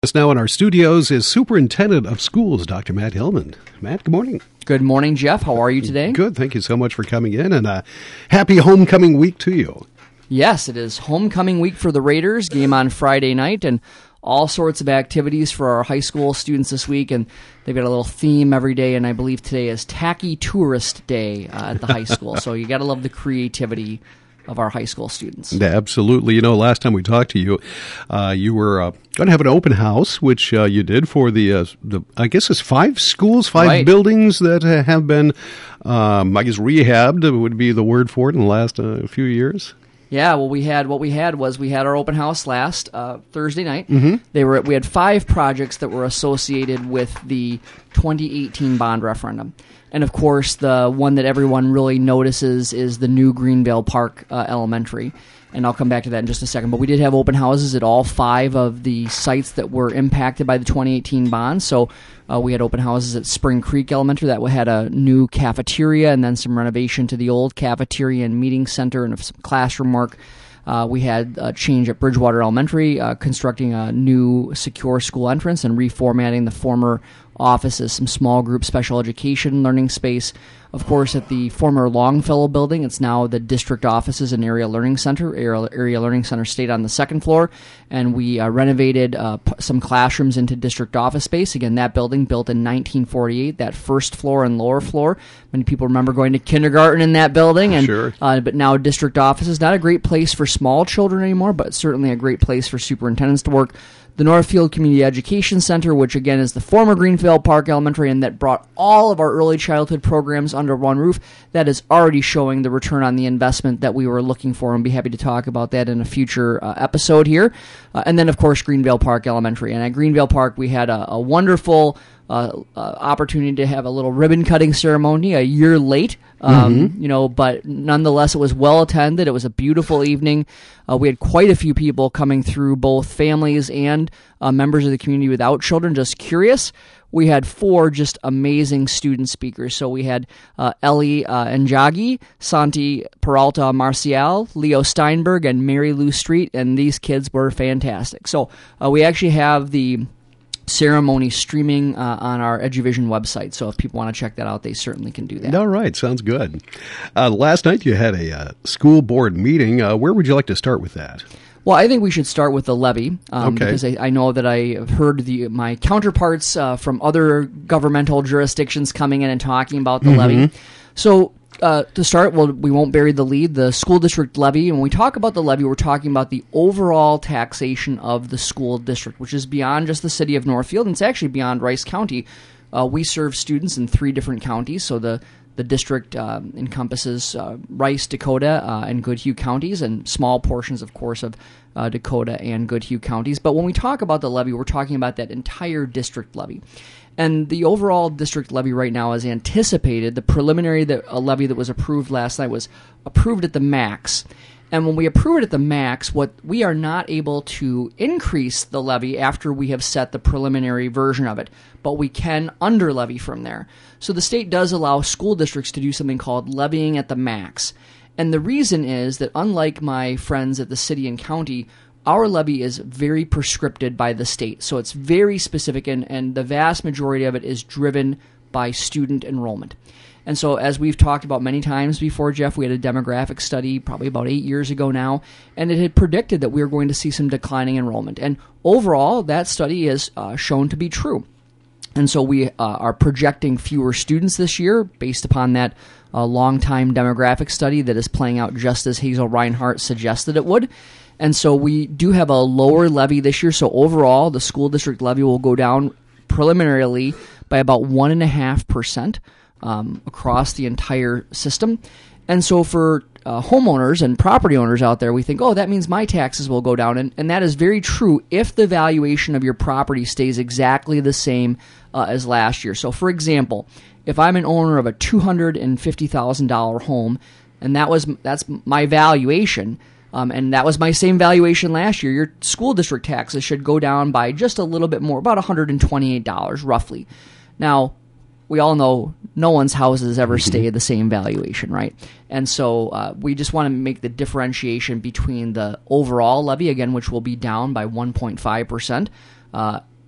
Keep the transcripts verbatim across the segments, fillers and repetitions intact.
Us now in our studios is Superintendent of Schools, Doctor Matt Hillman. Matt, good morning. Good morning, Jeff. How are you today? Good. Thank you so much for coming in, and a happy homecoming week to you. Yes, it is homecoming week for the Raiders, game on Friday night, and all sorts of activities for our high school students this week, and they've got a little theme every day, and I believe today is Tacky Tourist Day uh, at the high school, so you got to love the creativity of our high school students. Yeah, absolutely. You know, last time we talked to you, uh, you were uh, going to have an open house, which uh, you did for the, uh, the, I guess it's five schools, five right. buildings that uh, have been, um, I guess, rehabbed would be the word for it in the last uh, few years. Yeah, well, we had what we had was we had our open house last uh, Thursday night. Mm-hmm. They were we had five projects that were associated with the twenty eighteen bond referendum, and of course, the one that everyone really notices is the new Greenvale Park uh, Elementary. And I'll come back to that in just a second. But we did have open houses at all five of the sites that were impacted by the twenty eighteen bond. So uh, we had open houses at Spring Creek Elementary that had a new cafeteria and then some renovation to the old cafeteria and meeting center and some classroom work. Uh, we had a change at Bridgewater Elementary, uh, constructing a new secure school entrance and reformatting the former offices, some small group special education learning space. Of course, at the former Longfellow building, it's now the district offices and area learning center. Area, area learning center stayed on the second floor, and we uh, renovated uh, p- some classrooms into district office space. Again, that building built in nineteen forty-eight, that first floor and lower floor. Many people remember going to kindergarten in that building, and sure. uh, but now district offices. Not a great place for small children anymore, but certainly a great place for superintendents to work. The Northfield Community Education Center, which again is the former Greenvale Park Elementary and that brought all of our early childhood programs under one roof, that is already showing the return on the investment that we were looking for, and be happy to talk about that in a future uh, episode here. Uh, and then, of course, Greenvale Park Elementary. And at Greenvale Park, we had a, a wonderful uh, uh, opportunity to have a little ribbon-cutting ceremony a year late. Um, mm-hmm. You know, but nonetheless, it was well attended. It was a beautiful evening. Uh, we had quite a few people coming through, both families and uh, members of the community without children, just curious. We had four just amazing student speakers. So we had uh, Ellie uh, Njagi, Santi Peralta Marcial, Leo Steinberg, and Mary Lou Street, and these kids were fantastic. So uh, we actually have the ceremony streaming uh, on our EduVision website, so if people want to check that out, they certainly can do that. All right, sounds good. Uh, last night you had a uh, school board meeting. Uh, where would you like to start with that? Well, I think we should start with the levy, um, okay. because I, I know that I have heard the, my counterparts uh, from other governmental jurisdictions coming in and talking about the mm-hmm. levy. So uh, to start, well, we won't bury the lead. The school district levy, and when we talk about the levy, we're talking about the overall taxation of the school district, which is beyond just the city of Northfield, and it's actually beyond Rice County. Uh, we serve students in three different counties, so the The district uh, encompasses uh, Rice, Dakota, uh, and Goodhue counties, and small portions, of course, of uh, Dakota and Goodhue counties. But when we talk about the levy, we're talking about that entire district levy. And the overall district levy right now is anticipated. The preliminary that, a levy that was approved last night was approved at the max. And when we approve it at the max, what we are not able to increase the levy after we have set the preliminary version of it, but we can under levy from there. So the state does allow school districts to do something called levying at the max. And the reason is that unlike my friends at the city and county, our levy is very prescripted by the state. So it's very specific, and, and the vast majority of it is driven by student enrollment. And so as we've talked about many times before, Jeff, we had a demographic study probably about eight years ago now, and it had predicted that we were going to see some declining enrollment. And overall, that study is uh, shown to be true. And so we uh, are projecting fewer students this year based upon that uh, long-time demographic study that is playing out just as Hazel Reinhart suggested it would. And so we do have a lower levy this year. So overall, the school district levy will go down preliminarily by about one point five percent. Um, across the entire system. And so for uh, homeowners and property owners out there, we think, oh, that means my taxes will go down. And, and that is very true if the valuation of your property stays exactly the same uh, as last year. So, for example, if I'm an owner of a two hundred fifty thousand dollars home, and that was that's my valuation, um, and that was my same valuation last year, your school district taxes should go down by just a little bit more, about one hundred twenty-eight dollars roughly. Now, we all know no one's houses ever stay at the same valuation, right? And so uh, we just want to make the differentiation between the overall levy, again, which will be down by one point five percent, uh,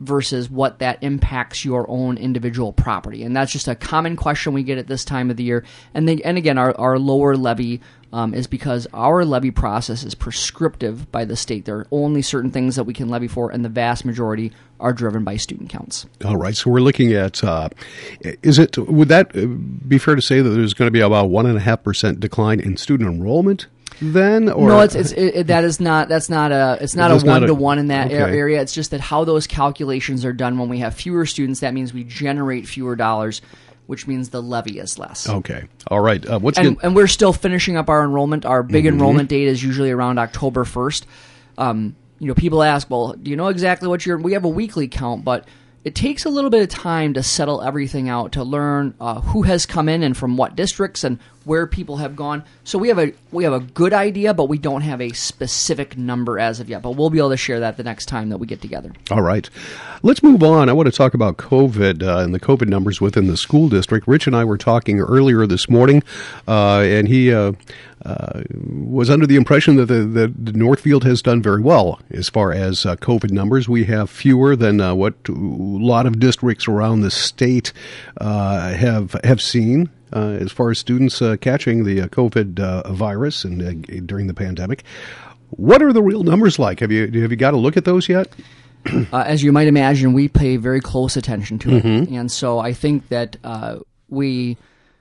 versus what that impacts your own individual property. And that's just a common question we get at this time of the year. And then, and again, our, our lower levy um, is because our levy process is prescriptive by the state. There are only certain things that we can levy for, and the vast majority are driven by student counts. All right. So we're looking at, uh, is it, would that be fair to say that there's going to be about one and a half percent decline in student enrollment then? Or? No, it's, it's it, it, that is not that's not a it's not That's a one not to a- one in that okay. area. It's just that how those calculations are done. When we have fewer students, that means we generate fewer dollars, which means the levy is less. Okay. All right. Uh, what's And, good? and we're still finishing up our enrollment. Our big Mm-hmm. enrollment date is usually around October first. Um, you know, people ask, well, do you know exactly what you're? We have a weekly count, but it takes a little bit of time to settle everything out, to learn uh, who has come in and from what districts and where people have gone. So we have a we have a good idea, but we don't have a specific number as of yet. But we'll be able to share that the next time that we get together. All right. Let's move on. I want to talk about COVID uh, and the COVID numbers within the school district. Rich and I were talking earlier this morning, uh, and he uh, uh, was under the impression that the, the Northfield has done very well as far as uh, COVID numbers. We have fewer than uh, what a lot of districts around the state uh, have have seen. Uh, as far as students uh, catching the uh, COVID uh, virus and uh, during the pandemic. What are the real numbers like? Have you have you got to look at those yet? Uh, as you might imagine, we pay very close attention to it. Mm-hmm. And so I think that uh, we,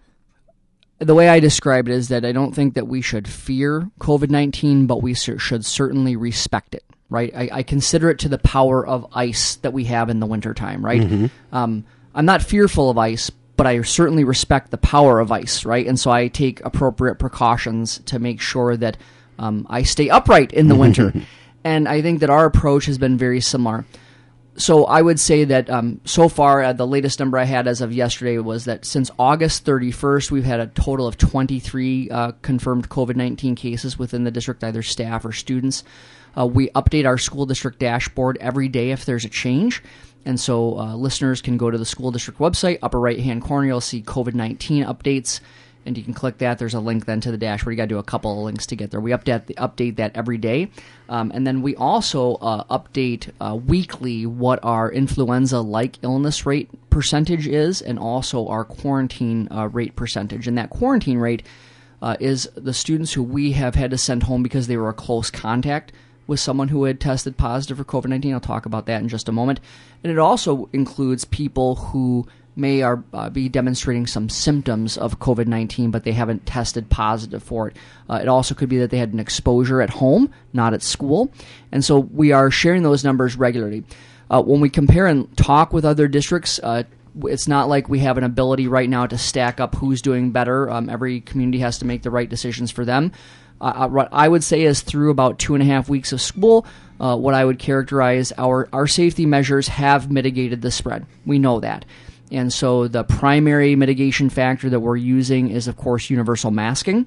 the way I describe it is that I don't think that we should fear COVID nineteen, but we cer- should certainly respect it, right? I, I consider it to the power of ice that we have in the wintertime, right? Mm-hmm. Um, I'm not fearful of ice, but I certainly respect the power of ice, right? And so I take appropriate precautions to make sure that um, I stay upright in the winter. And I think that our approach has been very similar. So I would say that um, so far, uh, the latest number I had as of yesterday was that since August thirty-first, we've had a total of twenty-three uh, confirmed COVID nineteen cases within the district, either staff or students. Uh, we update our school district dashboard every day if there's a change. And so uh, listeners can go to the school district website, upper right-hand corner, you'll see COVID nineteen updates, and you can click that. There's a link then to the dashboard. You got to do a couple of links to get there. We update the, update that every day. Um, and then we also uh, update uh, weekly what our influenza-like illness rate percentage is and also our quarantine uh, rate percentage. And that quarantine rate uh, is the students who we have had to send home because they were a close contact with someone who had tested positive for COVID nineteen. I'll talk about that in just a moment. And it also includes people who may are, uh, be demonstrating some symptoms of COVID nineteen, but they haven't tested positive for it. Uh, it also could be that they had an exposure at home, not at school. And so we are sharing those numbers regularly. Uh, when we compare and talk with other districts, uh, it's not like we have an ability right now to stack up who's doing better. Um, every community has to make the right decisions for them. Uh, what I would say is through about two and a half weeks of school, uh, what I would characterize our, our safety measures have mitigated the spread. We know that. And so the primary mitigation factor that we're using is, of course, universal masking.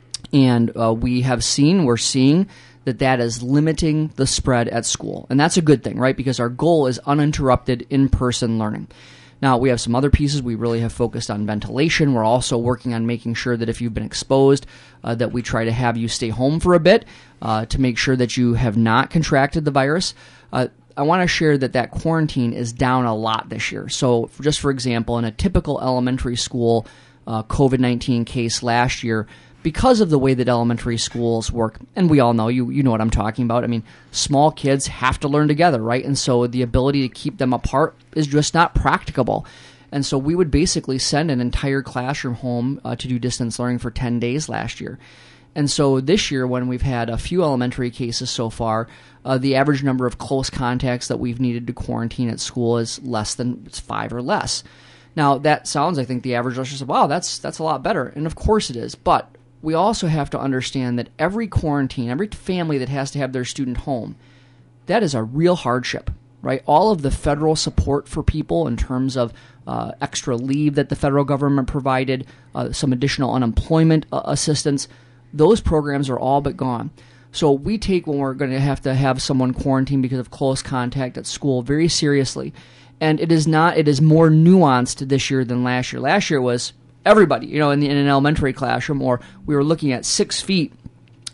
And uh, we have seen, we're seeing that that is limiting the spread at school. And that's a good thing, right? Because our goal is uninterrupted in-person learning. Now, we have some other pieces. We really have focused on ventilation. We're also working on making sure that if you've been exposed, uh, that we try to have you stay home for a bit uh, to make sure that you have not contracted the virus. Uh, I want to share that that quarantine is down a lot this year. So just for example, in a typical elementary school uh, COVID nineteen case last year, because of the way that elementary schools work, and we all know, you you know what I'm talking about. I mean, small kids have to learn together, right? And so the ability to keep them apart is just not practicable. And so we would basically send an entire classroom home uh, to do distance learning for ten days last year. And so this year, when we've had a few elementary cases so far, uh, the average number of close contacts that we've needed to quarantine at school is less than it's five or less. Now, that sounds, I think, the average listener says, wow, that's that's a lot better. And of course it is. But we also have to understand that every quarantine, every family that has to have their student home, that is a real hardship, right? All of the federal support for people in terms of uh, extra leave that the federal government provided, uh, some additional unemployment uh, assistance, those programs are all but gone. So we take when we're going to have to have someone quarantined because of close contact at school very seriously. And it is not, it is more nuanced this year than last year. Last year was everybody, you know, in, the, in an elementary classroom, or we were looking at six feet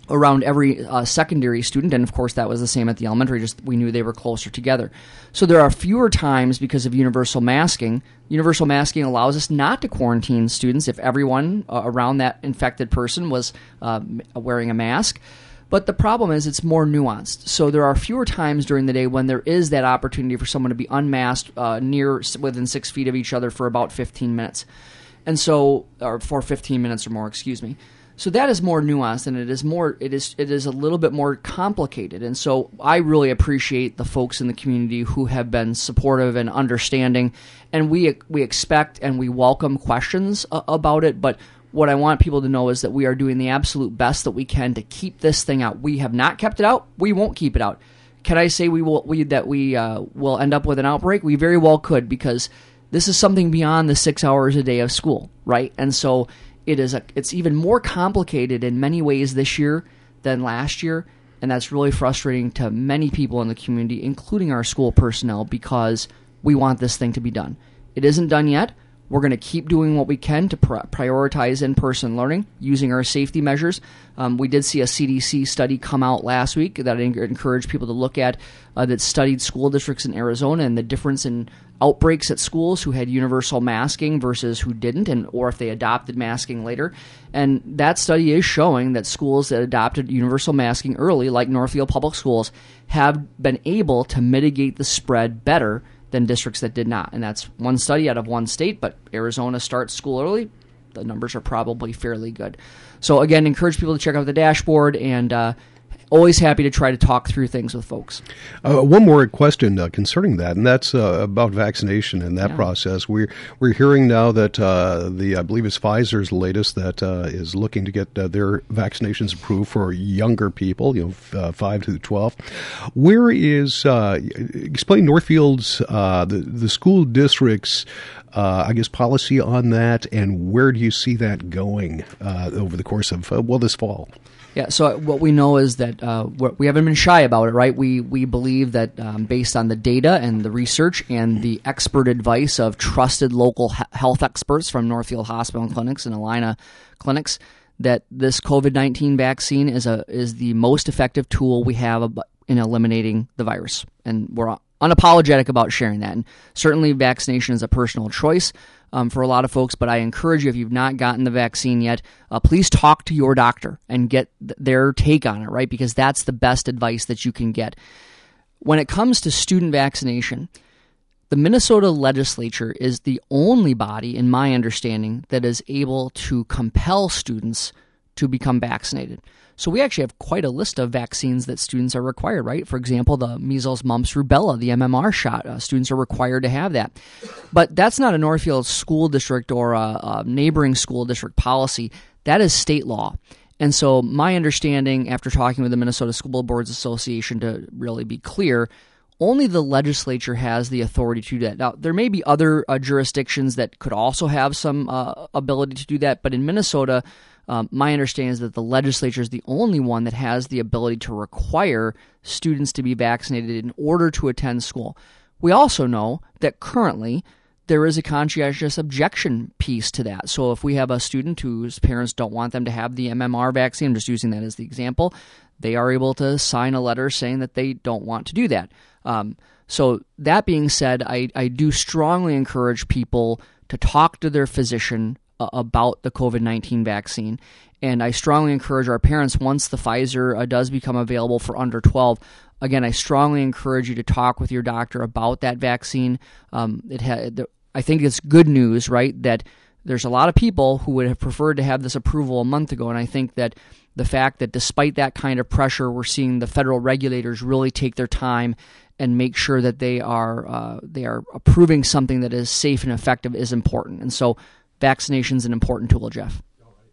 around every uh, secondary student, and of course that was the same at the elementary, just we knew they were closer together. So there are fewer times because of universal masking. Universal masking allows us not to quarantine students if everyone uh, around that infected person was uh, wearing a mask. But the problem is it's more nuanced. So there are fewer times during the day when there is that opportunity for someone to be unmasked uh, near within six feet of each other for about fifteen minutes. And so, or for fifteen minutes or more, excuse me. So that is more nuanced, and it is more. It is. It is a little bit more complicated, and so I really appreciate the folks in the community who have been supportive and understanding, and we we expect and we welcome questions uh, about it. But what I want people to know is that we are doing the absolute best that we can to keep this thing out. We have not kept it out. We won't keep it out. Can I say we will? We that we uh, will end up with an outbreak? We very well could, because this is something beyond the six hours a day of school, right? And so. It is a, it's even more complicated in many ways this year than last year, and that's really frustrating to many people in the community, including our school personnel, because we want this thing to be done. It isn't done yet. We're going to keep doing what we can to pr- prioritize in-person learning using our safety measures. Um, we did see a C D C study come out last week that I encourage people to look at uh, that studied school districts in Arizona and the difference in outbreaks at schools who had universal masking versus who didn't, and or if they adopted masking later. And that study is showing that schools that adopted universal masking early, like Northfield Public Schools, have been able to mitigate the spread better than districts that did not. And that's one study out of one state, but Arizona starts school early. The numbers are probably fairly good. So again, encourage people to check out the dashboard, and uh, always happy to try to talk through things with folks. Uh, one more question uh, concerning that, and that's uh, about vaccination and that yeah. process. We're we're hearing now that uh, the I believe it's Pfizer's latest that uh, is looking to get uh, their vaccinations approved for younger people, you know, f- uh, five to twelve. Where is uh, explain Northfield's uh, the the school district's uh, I guess policy on that, and where do you see that going uh, over the course of uh, well this fall? Yeah, so what we know is that uh, we haven't been shy about it, right? We we believe that um, based on the data and the research and the expert advice of trusted local he- health experts from Northfield Hospital and Clinics and Allina Clinics, that this COVID nineteen vaccine is a is the most effective tool we have in eliminating the virus. And we're unapologetic about sharing that. And certainly vaccination is a personal choice um, for a lot of folks, but I encourage you, if you've not gotten the vaccine yet, uh, please talk to your doctor and get th- their take on it, right? Because that's the best advice that you can get. When it comes to student vaccination, the Minnesota legislature is the only body, in my understanding, that is able to compel students to become vaccinated. So we actually have quite a list of vaccines that students are required, right? For example, the measles, mumps, rubella, the M M R shot. Uh, students are required to have that. But that's not a Northfield school district or a, a neighboring school district policy. That is state law. And so my understanding, after talking with the Minnesota School Boards Association, to really be clear, only the legislature has the authority to do that. Now, there may be other uh, jurisdictions that could also have some uh, ability to do that, but in Minnesota, um, my understanding is that the legislature is the only one that has the ability to require students to be vaccinated in order to attend school. We also know that currently there is a conscientious objection piece to that. So if we have a student whose parents don't want them to have the M M R vaccine, I'm just using that as the example, they are able to sign a letter saying that they don't want to do that. Um, so that being said, I, I do strongly encourage people to talk to their physician uh, about the COVID nineteen vaccine. And I strongly encourage our parents, once the Pfizer uh, does become available for under twelve, again, I strongly encourage you to talk with your doctor about that vaccine. Um, it ha- the, I think it's good news, right, that there's a lot of people who would have preferred to have this approval a month ago, and I think that the fact that despite that kind of pressure, we're seeing the federal regulators really take their time and make sure that they are uh, they are approving something that is safe and effective is important. And so vaccination is an important tool, Jeff.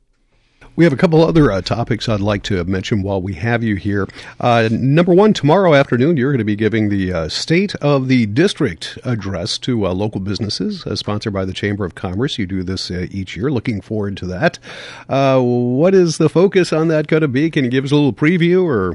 We have a couple other uh, topics I'd like to mention while we have you here. Uh, number one, tomorrow afternoon, you're going to be giving the uh, State of the District address to uh, local businesses, uh, sponsored by the Chamber of Commerce. You do this uh, each year. Looking forward to that. Uh, what is the focus on that going to be? Can you give us a little preview? Or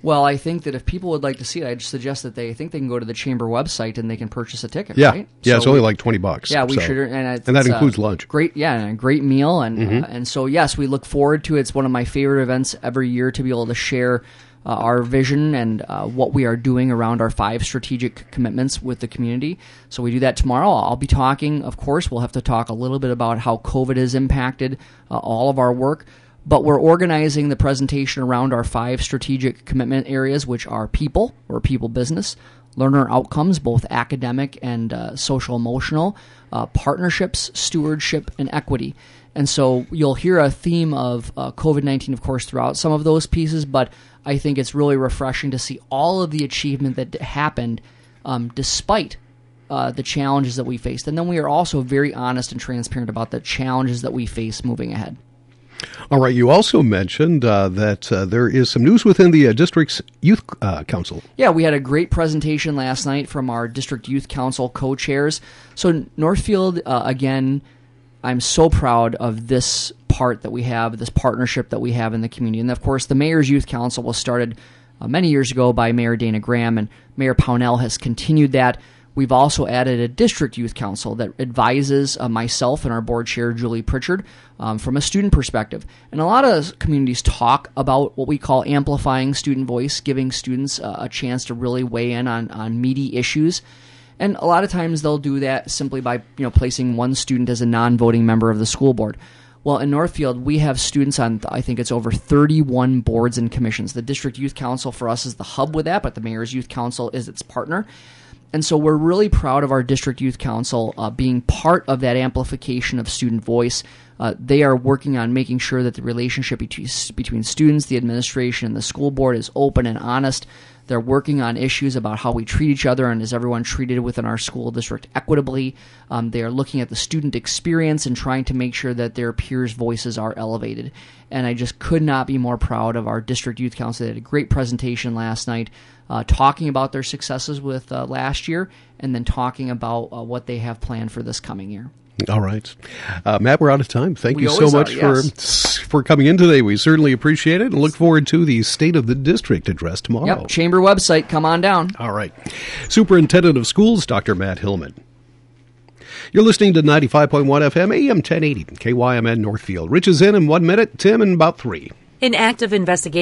Well, I think that if people would like to see it, I'd suggest that they I think they can go to the chamber website and they can purchase a ticket. Yeah, right? yeah, so it's only we, like twenty bucks. Yeah, we so. should, and, it's, and that includes uh, lunch. Great, yeah, and a great meal, and mm-hmm. uh, and so yes, we look forward to it. It's one of my favorite events every year to be able to share uh, our vision and uh, what we are doing around our five strategic commitments with the community. So we do that tomorrow. I'll be talking, of course. We'll have to talk a little bit about how COVID has impacted uh, all of our work. But we're organizing the presentation around our five strategic commitment areas, which are people, or people business, learner outcomes, both academic and uh, social emotional, uh, partnerships, stewardship, and equity. And so you'll hear a theme of uh, COVID nineteen, of course, throughout some of those pieces, but I think it's really refreshing to see all of the achievement that happened um, despite uh, the challenges that we faced. And then we are also very honest and transparent about the challenges that we face moving ahead. All right. You also mentioned uh, that uh, there is some news within the uh, district's youth uh, council. Yeah, we had a great presentation last night from our district youth council co-chairs. So Northfield, uh, again, I'm so proud of this part that we have, this partnership that we have in the community. And of course, the mayor's youth council was started uh, many years ago by Mayor Dana Graham, and Mayor Pownell has continued that. We've also added a district youth council that advises uh, myself and our board chair, Julie Pritchard, um, from a student perspective. And a lot of communities talk about what we call amplifying student voice, giving students uh, a chance to really weigh in on, on meaty issues. And a lot of times they'll do that simply by you know placing one student as a non-voting member of the school board. Well, in Northfield, we have students on, I think it's over thirty-one boards and commissions. The district youth council for us is the hub with that, but the mayor's youth council is its partner. And so we're really proud of our district youth council uh, being part of that amplification of student voice. Uh, they are working on making sure that the relationship between, between students, the administration, and the school board is open and honest. They're working on issues about how we treat each other and is everyone treated within our school district equitably. Um, they are looking at the student experience and trying to make sure that their peers' voices are elevated. And I just could not be more proud of our district youth council. They had a great presentation last night uh, talking about their successes with uh, last year and then talking about uh, what they have planned for this coming year. All right. Uh, Matt, we're out of time. Thank we you so much are, yes. for for coming in today. We certainly appreciate it and look forward to the State of the District address tomorrow. Yep, chamber website. Come on down. All right. Superintendent of Schools, Doctor Matt Hillman. You're listening to ninety-five point one F M, A M ten eighty, K Y M N Northfield. Rich is in in one minute, Tim in about three. An active investigation